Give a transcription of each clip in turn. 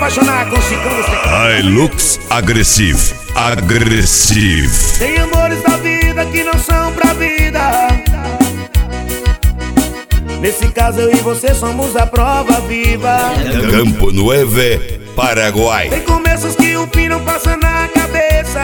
apaixonar com Chicão dos Teclados. Hilux Agressive. Tem amores da vida que não são pra vida. Nesse caso eu e você somos a prova viva. Campo Nueve, Paraguai. Tem começos que o fim não passa na cabeça,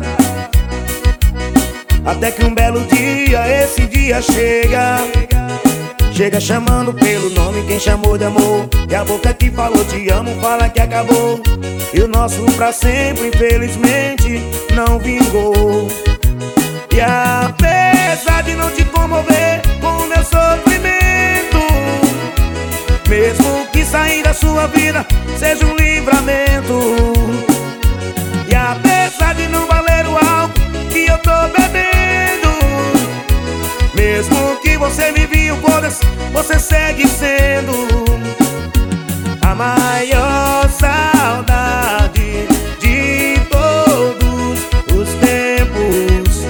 até que um belo dia, esse dia chega. Chega chamando pelo nome quem chamou de amor, e a boca que falou te amo fala que acabou. E o nosso pra sempre infelizmente não vingou. E apesar de não te comover com o meu sofrimento, mesmo que sair da sua vida seja um livramento, e apesar de não valer o álcool que eu tô bebendo, mesmo que você me viu, você segue sendo a maior saudade de todos os tempos.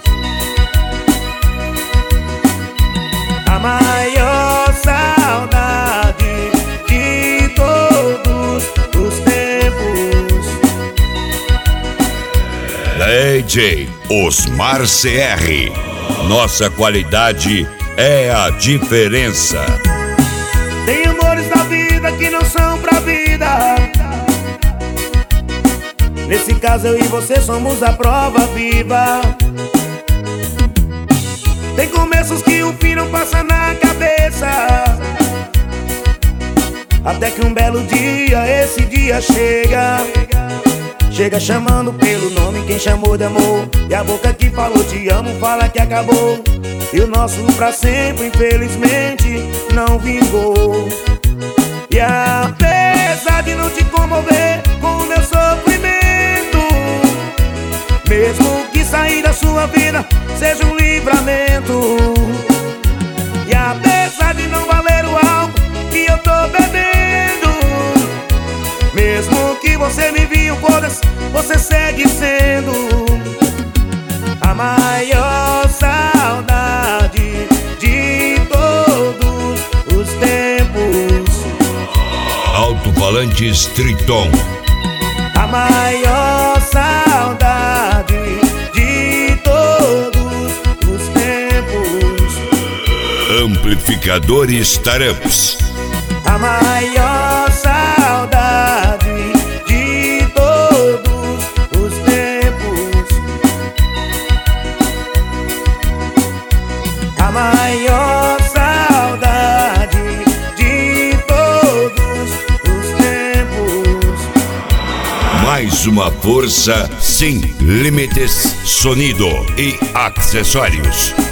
A maior saudade de todos os tempos. DJ Osmar CR. Nossa qualidade é a diferença. Tem amores da vida que não são pra vida. Nesse caso eu e você somos a prova viva. Tem começos que o fim não passa na cabeça, até que um belo dia, esse dia chega. Chega chamando pelo nome quem chamou de amor, e a boca que falou te amo fala que acabou. E o nosso pra sempre infelizmente não vingou. E apesar de não te comover com o meu sofrimento, mesmo que sair da sua vida seja um livramento, e apesar de não valer o álcool que eu tô bebendo, mesmo que você me viu, você segue sendo a maior saudade de todos os tempos. Alto-falantes Triton. A maior saudade de todos os tempos. Amplificadores Taramps. A maior saudade de todos os tempos. A maior saudade de todos os tempos. Mais uma força sem limites, sonido e acessórios.